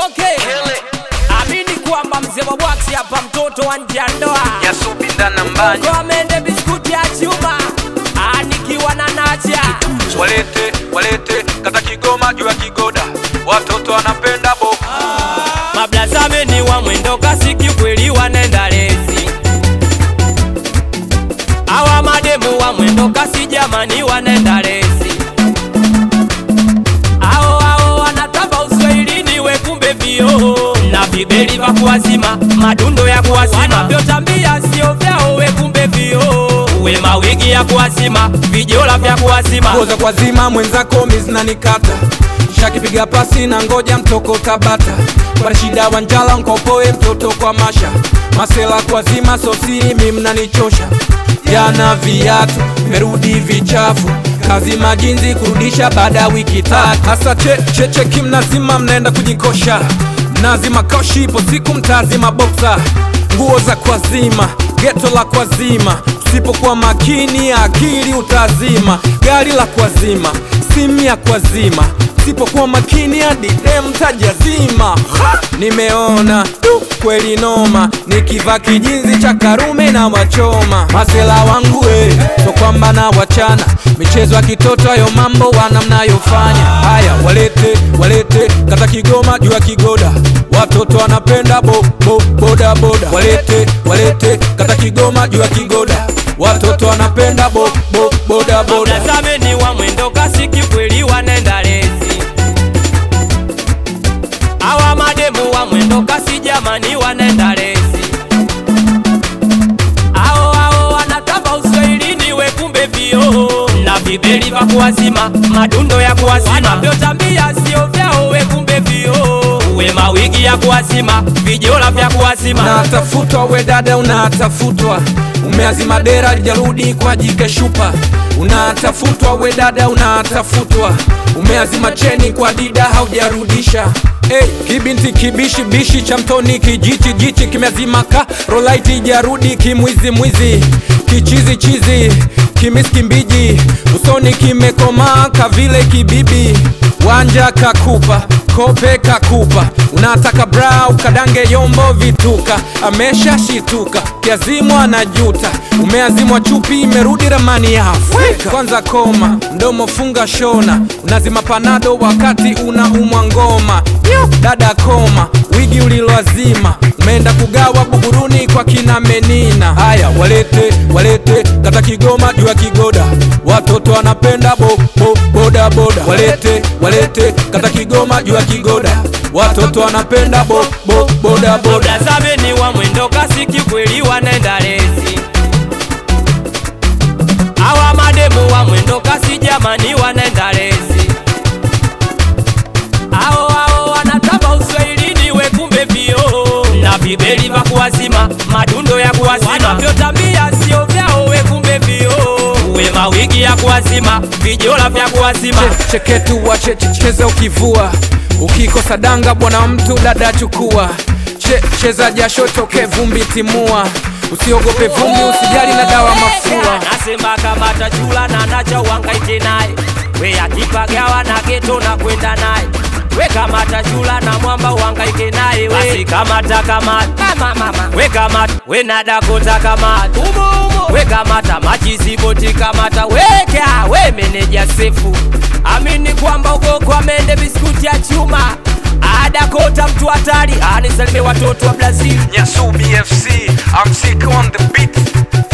Okay. Amini kwamba mzee wa Bwaksi hapa mtoto wa nje ya ndoa. Nyasubi ndana mbani. Kwa mende biskuti ya chuma. Nikiwa na Nacha. Walete kata Kigoma juu ya Kigoda. Watoto wanapenda boko. Mablazame ni wa mwendo kasi kikweli wanenda lezi. Awa mademu wa mwendo kasi jamani wanenda lezi. Ao wanatamba uswahilini we kumbe vio. Na vibeli va kuwazima, madundo ya kuwazima. Wanavyotambia sio vyao we kumbe vio. Uwe mawigi ya kuwazima, vijola vya kuwazima. Koza kwa zima mwenzako mizna nikata. Shakipiga pasi na ngoja mtoko Tabata. Kwa shida wanjala nkopoe mtoto kwa masha. Masela kwa zima sosiri mimna nichosha. Yana viatu, merudi vichafu. Kazi majinzi kurudisha baada wiki tatu. Hasa cheche kimnazima mnaenda kujikosha. Nazima koshi ipo siku mtazima boxa. Nguo za kwa zima, geto la kwa zima. Usipokuwa makini akili utazima. Gari la kwa zima, simu ya kwa zima. Usipokuwa makini hadi mtajazima. Nimeona kweli noma. Nikiva kijinzi cha Karume na wachoma. Masela wangu so kwamba na wachana. Michezo ya kitoto ayo mambo wana mnayofanya. Haya walete kata Kigoma juu ya Kigoda. Watoto wanapenda boda boda. Walete kata Kigoma juu ya Kigoda. Watoto wanapenda boda boda. Mablazame ni wa mwendo kasi kikweli wanenda lezi. Awa mademu wa mwendo kasi jamani wanenda lezi. Ao wanatamba uswahilini we kumbe vio. Na vibeli va kuwazima, madundo ya kuwazima. Wanavyotambia sio vyao we kumbe vio. Uwe mawigi ya kuwazima, vijola vya kuwazima. Unatafutwa we dada unatafutwa. Umeazima dera jarudi kwa jike shupa. Unatafutwa we dada unatafutwa. Umeazima cheni kwa dida haujarudisha. Kibinti kibishi cha mtoni kijichi kimeazima ka rolaiti jarudi kimwizi kichizi kimiski mbiji. Usoni kimekoma kavile kibibi. Wanja kakupa kope kakupa. Unataka brau kadange yombo vituka. Amesha shituka kiazimwa na juta. Umeazimwa chupi imerudi ramani ya Afrika. Kwanza koma mdomo funga shona. Unazima panado wakati unaumwa ngoma. Dada koma wigi uliloazima. Umeenda kugawa Buguruni kwa kina Menina. Haya walete kata Kigoma juu ya Kigoda. Watoto wanapenda boda boda. Walete kata Kigoma juu ya Kigoda. Watoto wanapenda boda boda. Mablazame ni wa mwendo kasi kikweli wanenda lezi. Awa mademu wa mwendo kasi jamani wanenda lezi. Ao wanatamba uswahilini we kumbe vio. Na vibeli va kuwazima, madundo ya kuwazima. Wanavyotambia sio vyao we kumbe vio. Uwe mawigi ya kuwazima, vijola vya kuwazima. Cheketu wa cheza ukivua. Ukikosa danga bwana mtu dada chukua. Cheza jasho toke vumbi timua. Usiogope vumbi usijali na dawa mafua. Nasema kama tajula na Nacha uhangaike naye. We akipagawa na geto na kwenda naye. We kama tajula na mwamba uhangaike naye. Basi kamata kamata. We kamata we na Dakota kamata. We kamata machizi boti kamata. Weka we meneja sefu. Amini kwamba uko kwa mende biskuti ya chuma. Dakota mtu hatari. Anisalime watoto wa Brazil. Nyasubi FC, I'm sick on the beat.